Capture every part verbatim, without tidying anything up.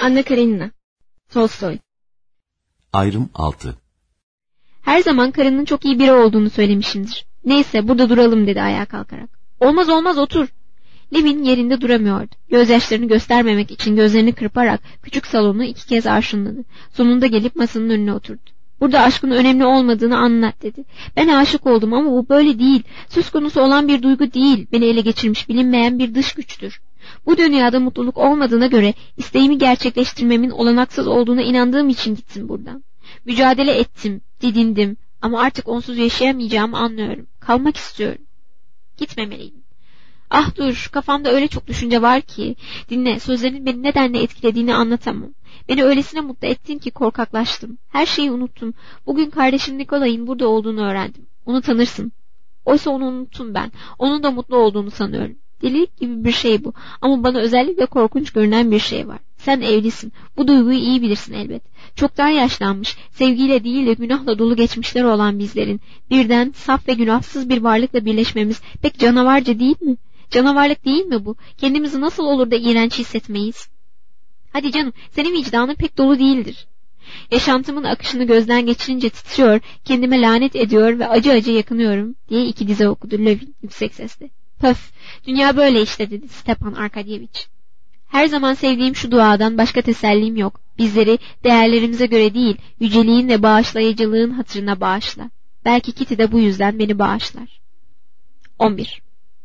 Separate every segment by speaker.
Speaker 1: Anna Karenina. Tolstoy.
Speaker 2: Ayrım altı.
Speaker 1: Her zaman karının çok iyi biri olduğunu söylemişimdir. Neyse, burada duralım dedi ayağa kalkarak. Olmaz olmaz, otur. Levin yerinde duramıyordu. Gözyaşlarını göstermemek için gözlerini kırparak küçük salonu iki kez arşınladı. Sonunda gelip masanın önüne oturdu. Burada aşkın önemli olmadığını anlat dedi. Ben aşık oldum ama bu böyle değil. Söz konusu olan bir duygu değil. Beni ele geçirmiş bilinmeyen bir dış güçtür. Bu dünyada mutluluk olmadığına göre isteğimi gerçekleştirmemin olanaksız olduğuna inandığım için gittim buradan. Mücadele ettim, didindim ama artık onsuz yaşayamayacağımı anlıyorum. Kalmak istiyorum. Gitmemeliydim. Ah dur, kafamda öyle çok düşünce var ki. Dinle, sözlerinin beni nedenle etkilediğini anlatamam. Beni öylesine mutlu ettin ki korkaklaştım. Her şeyi unuttum. Bugün kardeşim Nikolay'ın burada olduğunu öğrendim. Onu tanırsın. Oysa onu unuttum ben. Onun da mutlu olduğunu sanıyorum. Delilik gibi bir şey bu. Ama bana özellikle korkunç görünen bir şey var. Sen evlisin. Bu duyguyu iyi bilirsin elbet. Çoktan yaşlanmış, sevgiyle değil de günahla dolu geçmişleri olan bizlerin birden saf ve günahsız bir varlıkla birleşmemiz pek canavarca değil mi? Canavarlık değil mi bu? Kendimizi nasıl olur da iğrenç hissetmeyiz? Hadi canım, senin vicdanın pek dolu değildir. Yaşantımın akışını gözden geçirince titriyor, kendime lanet ediyor ve acı acı yakınıyorum diye iki dize okudu Levin yüksek sesle. Pöf, dünya böyle işte dedi Stepan Arkadyeviç. Her zaman sevdiğim şu duadan başka tesellim yok. Bizleri değerlerimize göre değil, yüceliğin ve bağışlayıcılığın hatırına bağışla. Belki Kitty de bu yüzden beni bağışlar. on bir.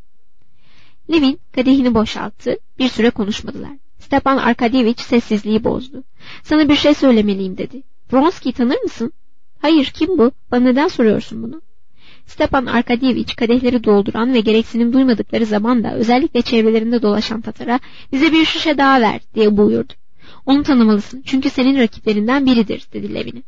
Speaker 1: Levin kadehini boşalttı, bir süre konuşmadılar. Stepan Arkadyeviç sessizliği bozdu. Sana bir şey söylemeliyim dedi. Vronsky'yi tanır mısın? Hayır, kim bu? Bana neden soruyorsun bunu? Stepan Arkadyeviç kadehleri dolduran ve gereksinim duymadıkları zaman da özellikle çevrelerinde dolaşan Tatar'a bize bir şişe daha ver diye buyurdu. Onu tanımalısın çünkü senin rakiplerinden biridir dedi Levin'e.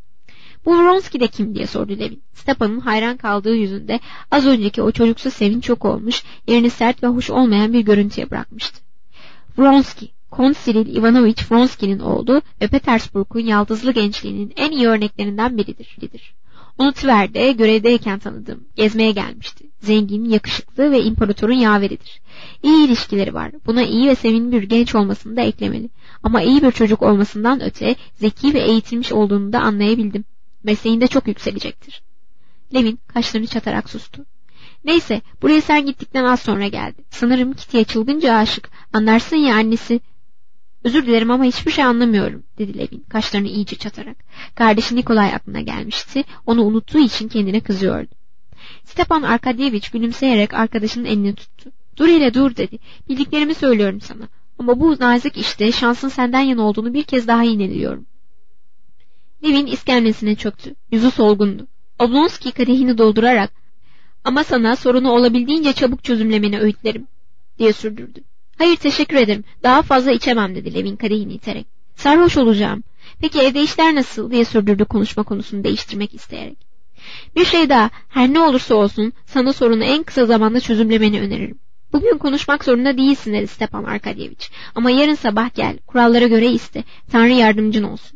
Speaker 1: Bu Vronsky de kim diye sordu Levin. Stepan'ın hayran kaldığı yüzünde az önceki o çocuksu sevinç yok olmuş, yerini sert ve hoş olmayan bir görüntüye bırakmıştı. Vronsky, Kont Siril Ivanovich Vronsky'nin oğlu ve Petersburg'un yaldızlı gençliğinin en iyi örneklerinden biridir. Onu Tver'de görevdeyken tanıdım. Gezmeye gelmişti. Zengin, yakışıklı ve imparatorun yaveridir. İyi ilişkileri var. Buna iyi ve sevimli bir genç olmasını da eklemeli. Ama iyi bir çocuk olmasından öte zeki ve eğitilmiş olduğunu da anlayabildim. Mesleğinde çok yükselecektir. Levin kaşlarını çatarak sustu. Neyse, buraya sen gittikten az sonra geldi. Sanırım Kitty'ye çılgınca aşık. Anlarsın ya annesi. Özür dilerim ama hiçbir şey anlamıyorum dedi Levin kaşlarını iyice çatarak. Kardeşi Nikolay aklına gelmişti. Onu unuttuğu için kendine kızıyordu. Stepan Arkadyeviç gülümseyerek arkadaşının elini tuttu. Dur hele dur dedi. Bildiklerimi söylüyorum sana. Ama bu nazik işte şansın senden yana olduğunu bir kez daha yineliyorum. Levin iskemlesine çöktü. Yüzü solgundu. Oblonsky kadehini doldurarak ama sana sorunu olabildiğince çabuk çözümlemeni öğütlerim diye sürdürdü. Hayır teşekkür ederim. Daha fazla içemem dedi Levin kadehini iterek. Sarhoş olacağım. Peki evde işler nasıl diye sürdürdü konuşma konusunu değiştirmek isteyerek. Bir şey daha, her ne olursa olsun sana sorunu en kısa zamanda çözümlemeni öneririm. Bugün konuşmak zorunda değilsin dedi Stepan Arkadyeviç. Ama yarın sabah gel, kurallara göre iste. Tanrı yardımcın olsun.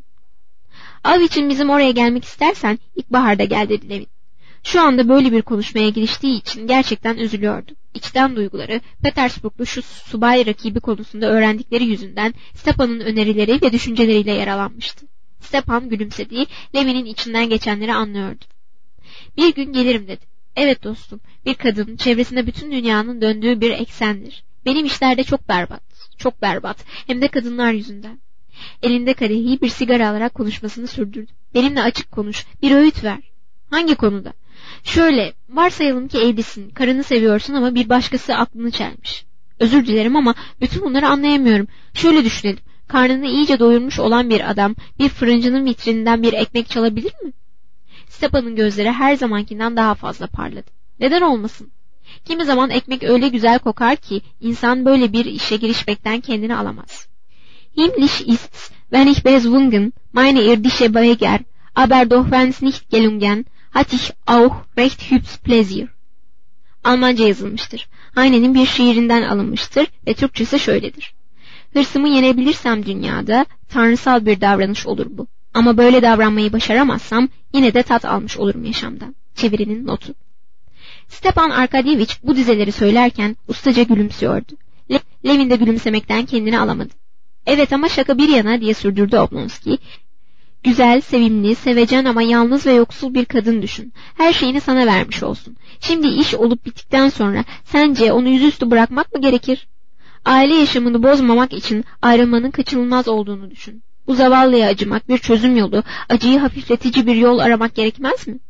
Speaker 1: Av için bizim oraya gelmek istersen ilkbaharda gel dedi Levin. Şu anda böyle bir konuşmaya giriştiği için gerçekten üzülüyordu. İçten duyguları Petersburglu şu subay rakibi konusunda öğrendikleri yüzünden Stepan'ın önerileri ve düşünceleriyle yaralanmıştı. Stepan gülümsediği Levin'in içinden geçenleri anlıyordu. Bir gün gelirim dedi. Evet dostum, bir kadın çevresinde bütün dünyanın döndüğü bir eksendir. Benim işlerde çok berbat, çok berbat, hem de kadınlar yüzünden. Elinde kadehi bir sigara alarak konuşmasını sürdürdü. Benimle açık konuş, bir öğüt ver. Hangi konuda? Şöyle, varsayalım ki evlisin, karını seviyorsun ama bir başkası aklını çelmiş. Özür dilerim ama bütün bunları anlayamıyorum. Şöyle düşünelim, karnını iyice doyurmuş olan bir adam bir fırıncının vitrininden bir ekmek çalabilir mi? Stepan'ın gözleri her zamankinden daha fazla parladı. Neden olmasın? Kimi zaman ekmek öyle güzel kokar ki insan böyle bir işe girişmekten kendini alamaz. Himmlisch ist's, wenn ich bezwungen, meine irdische Beger, aber doch wenn's nicht gelungen, hat ich auch recht hübsch Pläsier. Almanca yazılmıştır. Heine'nin bir şiirinden alınmıştır ve Türkçesi şöyledir. Hırsımı yenebilirsem dünyada tanrısal bir davranış olur bu. Ama böyle davranmayı başaramazsam yine de tat almış olurum yaşamdan. Çevirinin notu. Stepan Arkadyeviç bu dizeleri söylerken ustaca gülümsüyordu. Le- Levin de gülümsemekten kendini alamadı. Evet ama şaka bir yana diye sürdürdü Oblonsky. Güzel, sevimli, sevecen ama yalnız ve yoksul bir kadın düşün. Her şeyini sana vermiş olsun. Şimdi iş olup bittikten sonra sence onu yüzüstü bırakmak mı gerekir? Aile yaşamını bozmamak için ayrılmanın kaçınılmaz olduğunu düşün. Bu zavallıya acımak bir çözüm yolu, acıyı hafifletici bir yol aramak gerekmez mi?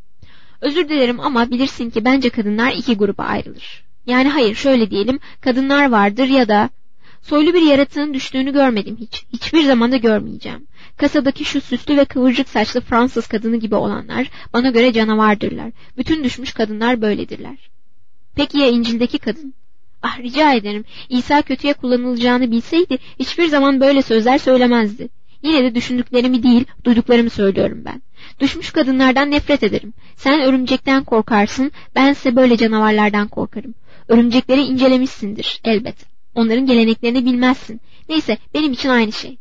Speaker 1: Özür dilerim ama bilirsin ki bence kadınlar iki gruba ayrılır. Yani hayır şöyle diyelim, kadınlar vardır ya da... Soylu bir yaratığın düştüğünü görmedim hiç. Hiçbir zaman da görmeyeceğim. Kasadaki şu süslü ve kıvırcık saçlı Fransız kadını gibi olanlar bana göre canavardırlar. Bütün düşmüş kadınlar böyledirler. Peki ya İncil'deki kadın? Ah rica ederim, İsa kötüye kullanılacağını bilseydi hiçbir zaman böyle sözler söylemezdi. Yine de düşündüklerimi değil, duyduklarımı söylüyorum ben. Düşmüş kadınlardan nefret ederim. Sen örümcekten korkarsın, bense böyle canavarlardan korkarım. Örümcekleri incelemişsindir elbet. Onların geleneklerini bilmezsin. Neyse, benim için aynı şey.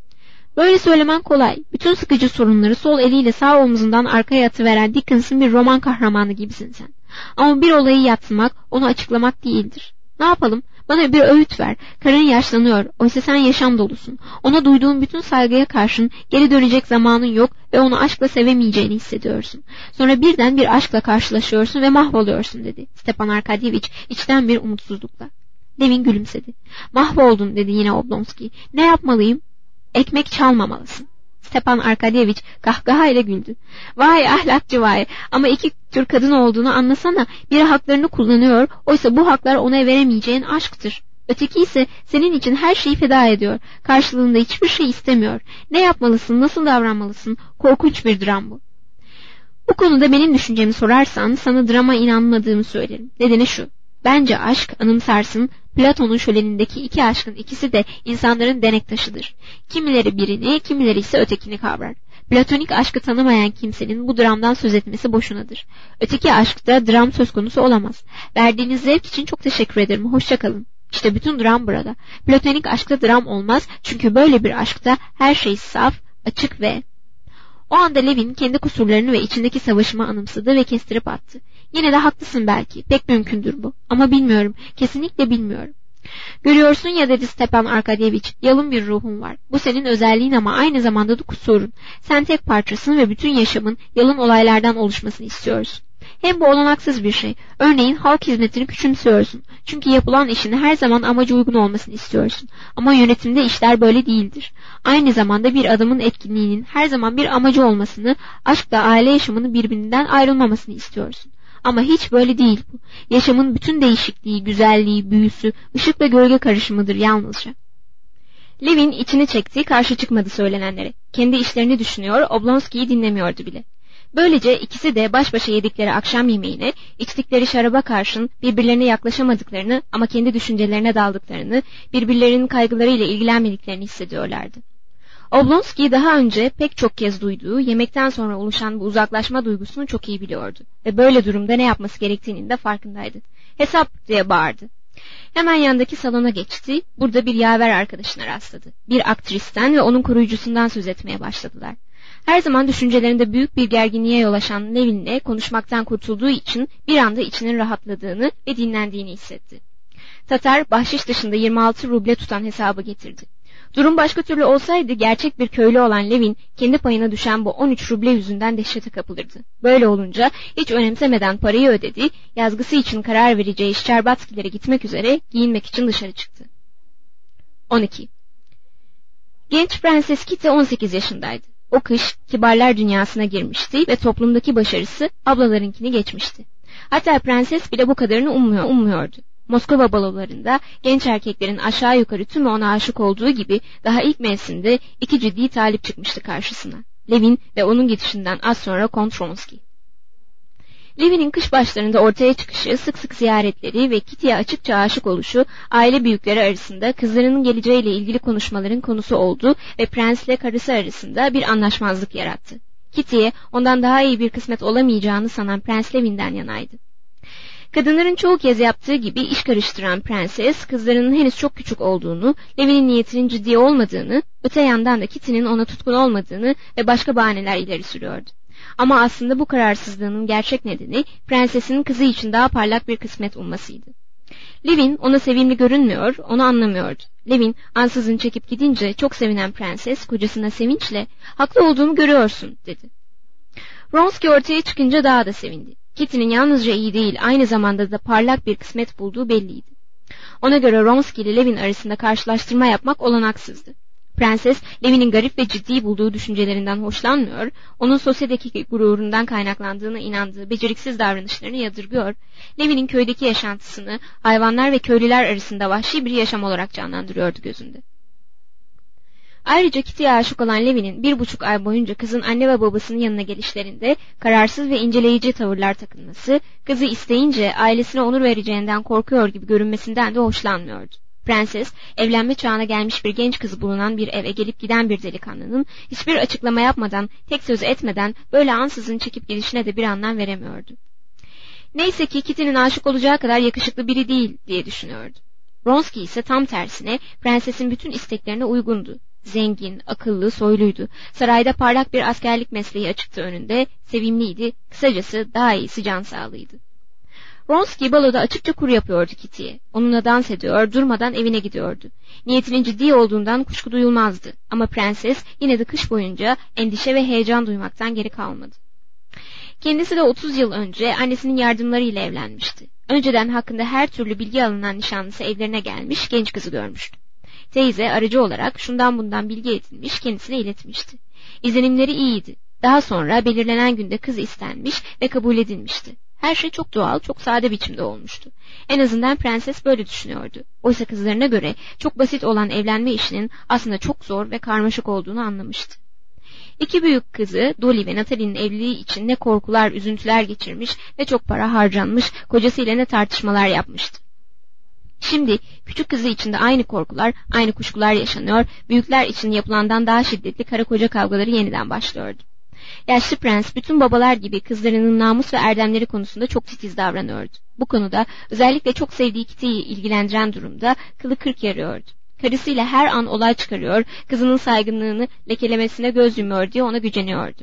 Speaker 1: Böyle söylemen kolay. Bütün sıkıcı sorunları sol eliyle sağ omzundan arkaya atıveren Dickens'in bir roman kahramanı gibisin sen. Ama bir olayı yatsımak, onu açıklamak değildir. Ne yapalım? Bana bir öğüt ver. Karın yaşlanıyor. Oysa sen yaşam dolusun. Ona duyduğun bütün saygıya karşın geri dönecek zamanın yok ve onu aşkla sevemeyeceğini hissediyorsun. Sonra birden bir aşkla karşılaşıyorsun ve mahvoluyorsun dedi Stepan Arkadyevich içten bir umutsuzlukla. Levin gülümsedi. Mahvoldum dedi yine Oblonsky. Ne yapmalıyım? Ekmek çalmamalısın. Stepan Arkadyevich kahkahayla güldü. Vay ahlakçı vay, ama iki tür kadın olduğunu anlasana. Biri haklarını kullanıyor, oysa bu haklar ona veremeyeceğin aşktır. Öteki ise senin için her şeyi feda ediyor. Karşılığında hiçbir şey istemiyor. Ne yapmalısın, nasıl davranmalısın? Korkunç bir dram bu. Bu konuda benim düşüncemi sorarsan sana drama inanmadığımı söylerim. Nedeni şu. Bence aşk, anımsarsın, Platon'un şölenindeki iki aşkın ikisi de insanların denek taşıdır. Kimileri birini, kimileri ise ötekini kavrar. Platonik aşkı tanımayan kimsenin bu dramdan söz etmesi boşunadır. Öteki aşkta dram söz konusu olamaz. Verdiğiniz zevk için çok teşekkür ederim, hoşça kalın. İşte bütün dram burada. Platonik aşkta dram olmaz, çünkü böyle bir aşkta her şey saf, açık ve... O anda Levin kendi kusurlarını ve içindeki savaşımı anımsadı ve kestirip attı. Yine de haklısın belki, pek mümkündür bu. Ama bilmiyorum, kesinlikle bilmiyorum. Görüyorsun ya dedi Stepan Arkadyevich, yalın bir ruhun var. Bu senin özelliğin ama aynı zamanda da kusurun. Sen tek parçasın ve bütün yaşamın yalın olaylardan oluşmasını istiyorsun. Hem bu olanaksız bir şey. Örneğin halk hizmetini küçümsüyorsun. Çünkü yapılan işin her zaman amaca uygun olmasını istiyorsun. Ama yönetimde işler böyle değildir. Aynı zamanda bir adamın etkinliğinin her zaman bir amacı olmasını, aşkla aile yaşamının birbirinden ayrılmamasını istiyorsun. Ama hiç böyle değil bu. Yaşamın bütün değişikliği, güzelliği, büyüsü, ışık ve gölge karışımıdır yalnızca. Levin içini çekti, karşı çıkmadı söylenenlere. Kendi işlerini düşünüyor, Oblonsky'yi dinlemiyordu bile. Böylece ikisi de baş başa yedikleri akşam yemeğine, içtikleri şaraba karşın birbirlerine yaklaşamadıklarını ama kendi düşüncelerine daldıklarını, birbirlerinin kaygılarıyla ilgilenmediklerini hissediyorlardı. Oblonsky daha önce pek çok kez duyduğu, yemekten sonra oluşan bu uzaklaşma duygusunu çok iyi biliyordu ve böyle durumda ne yapması gerektiğinin de farkındaydı. Hesap diye bağırdı. Hemen yandaki salona geçti, burada bir yaver arkadaşına rastladı. Bir aktristen ve onun koruyucusundan söz etmeye başladılar. Her zaman düşüncelerinde büyük bir gerginliğe yol açan Levin'le konuşmaktan kurtulduğu için bir anda içinin rahatladığını ve dinlendiğini hissetti. Tatar bahşiş dışında yirmi altı ruble tutan hesabı getirdi. Durum başka türlü olsaydı gerçek bir köylü olan Levin kendi payına düşen bu on üç ruble yüzünden dehşete kapılırdı. Böyle olunca hiç önemsemeden parayı ödedi, yazgısı için karar vereceği Şerbatskilere gitmek üzere giyinmek için dışarı çıktı. on iki. Genç Prenses Kitty on sekiz yaşındaydı. O kış kibarlar dünyasına girmişti ve toplumdaki başarısı ablalarınkini geçmişti. Hatta prenses bile bu kadarını ummuyor, ummuyordu. Moskova balolarında genç erkeklerin aşağı yukarı tümü ona aşık olduğu gibi daha ilk mevsimde iki ciddi talip çıkmıştı karşısına. Levin ve onun gidişinden az sonra Kont Vronsky. Levin'in kış başlarında ortaya çıkışı, sık sık ziyaretleri ve Kitty'ye açıkça aşık oluşu aile büyükleri arasında kızlarının geleceğiyle ilgili konuşmaların konusu oldu ve prensle karısı arasında bir anlaşmazlık yarattı. Kitty'ye ondan daha iyi bir kısmet olamayacağını sanan Prens Levin'den yanaydı. Kadınların çoğu kez yaptığı gibi iş karıştıran prenses, kızlarının henüz çok küçük olduğunu, Levin'in niyetinin ciddi olmadığını, öte yandan da Kitty'nin ona tutkun olmadığını ve başka bahaneler ileri sürüyordu. Ama aslında bu kararsızlığının gerçek nedeni prensesin kızı için daha parlak bir kısmet ummasıydı. Levin ona sevimli görünmüyor, onu anlamıyordu. Levin ansızın çekip gidince çok sevinen prenses kocasına sevinçle "Haklı olduğumu görüyorsun," dedi. Wronski ortaya çıkınca daha da sevindi. Kitty'nin yalnızca iyi değil, aynı zamanda da parlak bir kısmet bulduğu belliydi. Ona göre Wronski ile Levin arasında karşılaştırma yapmak olanaksızdı. Prenses, Levin'in garip ve ciddi bulduğu düşüncelerinden hoşlanmıyor, onun sosyedeki gururundan kaynaklandığına inandığı beceriksiz davranışlarını yadırgıyor, Levin'in köydeki yaşantısını hayvanlar ve köylüler arasında vahşi bir yaşam olarak canlandırıyordu gözünde. Ayrıca Kitty'ye aşık olan Levin'in bir buçuk ay boyunca kızın anne ve babasının yanına gelişlerinde kararsız ve inceleyici tavırlar takınması, kızı isteyince ailesine onur vereceğinden korkuyor gibi görünmesinden de hoşlanmıyordu. Prenses, evlenme çağına gelmiş bir genç kızı bulunan bir eve gelip giden bir delikanlının hiçbir açıklama yapmadan, tek söz etmeden böyle ansızın çekip gidişine de bir anlam veremiyordu. Neyse ki Kitty'nin aşık olacağı kadar yakışıklı biri değil diye düşünüyordu. Wronski ise tam tersine prensesin bütün isteklerine uygundu. Zengin, akıllı, soyluydu. Sarayda parlak bir askerlik mesleği açıktı önünde, sevimliydi, kısacası daha iyisi can sağlığıydı. Wronski baloda açıkça kur yapıyordu Kitty'ye. Onunla dans ediyor, durmadan evine gidiyordu. Niyetinin ciddi olduğundan kuşku duyulmazdı. Ama prenses yine de kış boyunca endişe ve heyecan duymaktan geri kalmadı. Kendisi de otuz yıl önce annesinin yardımlarıyla evlenmişti. Önceden hakkında her türlü bilgi alınan nişanlısı evlerine gelmiş, genç kızı görmüştü. Teyze aracı olarak şundan bundan bilgi edinmiş, kendisine iletmişti. İzlenimleri iyiydi. Daha sonra belirlenen günde kız istenmiş ve kabul edilmişti. Her şey çok doğal, çok sade biçimde olmuştu. En azından prenses böyle düşünüyordu. Oysa kızlarına göre çok basit olan evlenme işinin aslında çok zor ve karmaşık olduğunu anlamıştı. İki büyük kızı Dolly ve Natalie'nin evliliği için ne korkular, üzüntüler geçirmiş, ne çok para harcanmış, kocasıyla ne tartışmalar yapmıştı. Şimdi küçük kızı için de aynı korkular, aynı kuşkular yaşanıyor, büyükler için yapılandan daha şiddetli karı koca kavgaları yeniden başlıyordu. Yaşlı prens bütün babalar gibi kızlarının namus ve erdemleri konusunda çok titiz davranıyordu. Bu konuda özellikle çok sevdiği Kitty'yi ilgilendiren durumda kılı kırk yarıyordu. Karısıyla her an olay çıkarıyor, kızının saygınlığını lekelemesine göz yumuyor diye ona güceniyordu.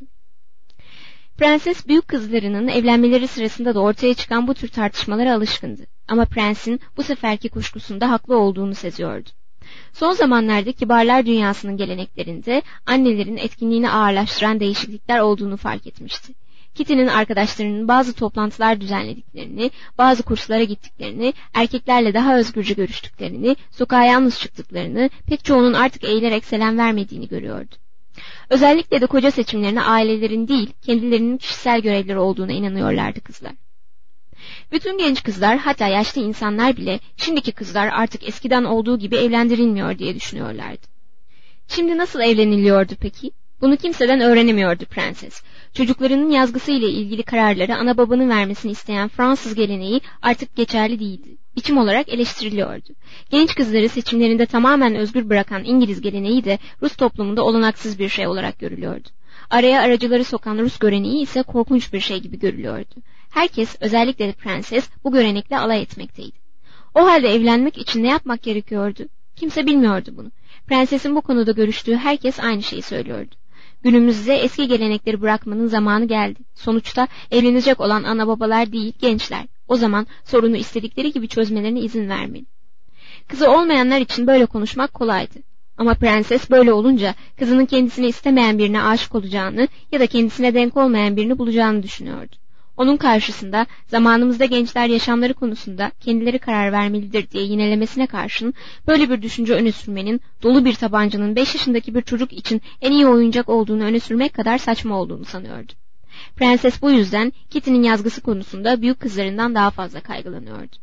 Speaker 1: Prenses büyük kızlarının evlenmeleri sırasında da ortaya çıkan bu tür tartışmalara alışkındı. Ama prensin bu seferki kuşkusunda haklı olduğunu seziyordu. Son zamanlarda kibarlar dünyasının geleneklerinde annelerin etkinliğini ağırlaştıran değişiklikler olduğunu fark etmişti. Kitty'nin arkadaşlarının bazı toplantılar düzenlediklerini, bazı kurslara gittiklerini, erkeklerle daha özgürce görüştüklerini, sokağa yalnız çıktıklarını, pek çoğunun artık eğilerek selam vermediğini görüyordu. Özellikle de koca seçimlerine ailelerin değil, kendilerinin kişisel görevleri olduğuna inanıyorlardı kızlar. Bütün genç kızlar, hatta yaşlı insanlar bile şimdiki kızlar artık eskiden olduğu gibi evlendirilmiyor diye düşünüyorlardı. Şimdi nasıl evleniliyordu peki? Bunu kimseden öğrenemiyordu prenses. Çocuklarının yazgısı ile ilgili kararları ana babanın vermesini isteyen Fransız geleneği artık geçerli değildi. Biçim olarak eleştiriliyordu. Genç kızları seçimlerinde tamamen özgür bırakan İngiliz geleneği de Rus toplumunda olanaksız bir şey olarak görülüyordu. Araya aracıları sokan Rus göreneği ise korkunç bir şey gibi görülüyordu. Herkes, özellikle de prenses, bu görenekle alay etmekteydi. O halde evlenmek için ne yapmak gerekiyordu? Kimse bilmiyordu bunu. Prensesin bu konuda görüştüğü herkes aynı şeyi söylüyordu. Günümüzde eski gelenekleri bırakmanın zamanı geldi. Sonuçta evlenecek olan ana babalar değil, gençler. O zaman sorunu istedikleri gibi çözmelerine izin vermeli. Kızı olmayanlar için böyle konuşmak kolaydı. Ama prenses böyle olunca kızının kendisini istemeyen birine aşık olacağını ya da kendisine denk olmayan birini bulacağını düşünüyordu. Onun karşısında zamanımızda gençler yaşamları konusunda kendileri karar vermelidir diye yinelemesine karşın böyle bir düşünce öne sürmenin dolu bir tabancanın beş yaşındaki bir çocuk için en iyi oyuncak olduğunu öne sürmek kadar saçma olduğunu sanıyordu. Prenses bu yüzden Kitty'nin yazgısı konusunda büyük kızlarından daha fazla kaygılanıyordu.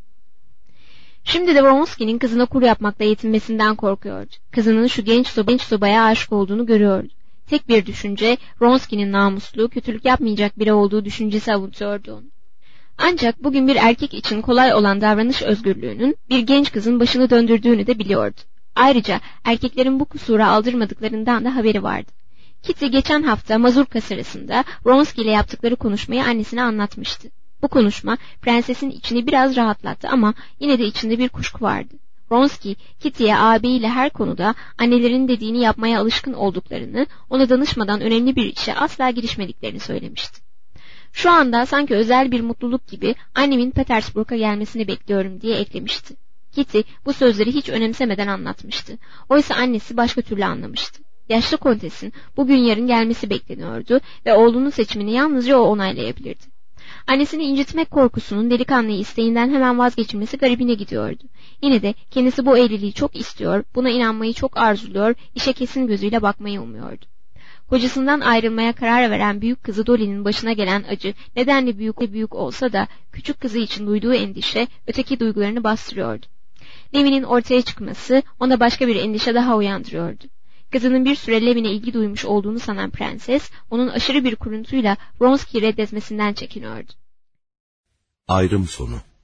Speaker 1: Şimdi de Wronski'nin kızına kur yapmakla yetinmesinden korkuyordu. Kızının şu genç, soba, genç sobaya aşık olduğunu görüyordu. Tek bir düşünce, Wronski'nin namuslu, kötülük yapmayacak biri olduğu düşüncesi avutuyordu onu. Ancak bugün bir erkek için kolay olan davranış özgürlüğünün bir genç kızın başını döndürdüğünü de biliyordu. Ayrıca erkeklerin bu kusura aldırmadıklarından da haberi vardı. Kitty geçen hafta mazurka sırasında Wronski ile yaptıkları konuşmayı annesine anlatmıştı. Bu konuşma prensesin içini biraz rahatlattı ama yine de içinde bir kuşku vardı. Wronski, Kitty'ye ağabeyiyle her konuda annelerin dediğini yapmaya alışkın olduklarını, ona danışmadan önemli bir işe asla girişmediklerini söylemişti. Şu anda sanki özel bir mutluluk gibi annemin Petersburg'a gelmesini bekliyorum diye eklemişti. Kitty bu sözleri hiç önemsemeden anlatmıştı. Oysa annesi başka türlü anlamıştı. Yaşlı kontesin bugün yarın gelmesi bekleniyordu ve oğlunun seçimini yalnızca o onaylayabilirdi. Annesini incitmek korkusunun delikanlıyı isteğinden hemen vazgeçilmesi garibine gidiyordu. Yine de kendisi bu evliliği çok istiyor, buna inanmayı çok arzuluyor, işe kesin gözüyle bakmayı umuyordu. Kocasından ayrılmaya karar veren büyük kızı Dolly'nin başına gelen acı nedenli büyük ve büyük olsa da küçük kızı için duyduğu endişe öteki duygularını bastırıyordu. Levin'in ortaya çıkması ona başka bir endişe daha uyandırıyordu. Kızının bir süre Levin'e ilgi duymuş olduğunu sanan prenses, onun aşırı bir kuruntuyla Wronski'yi reddetmesinden çekiniyordu.
Speaker 2: Ayrım sonu.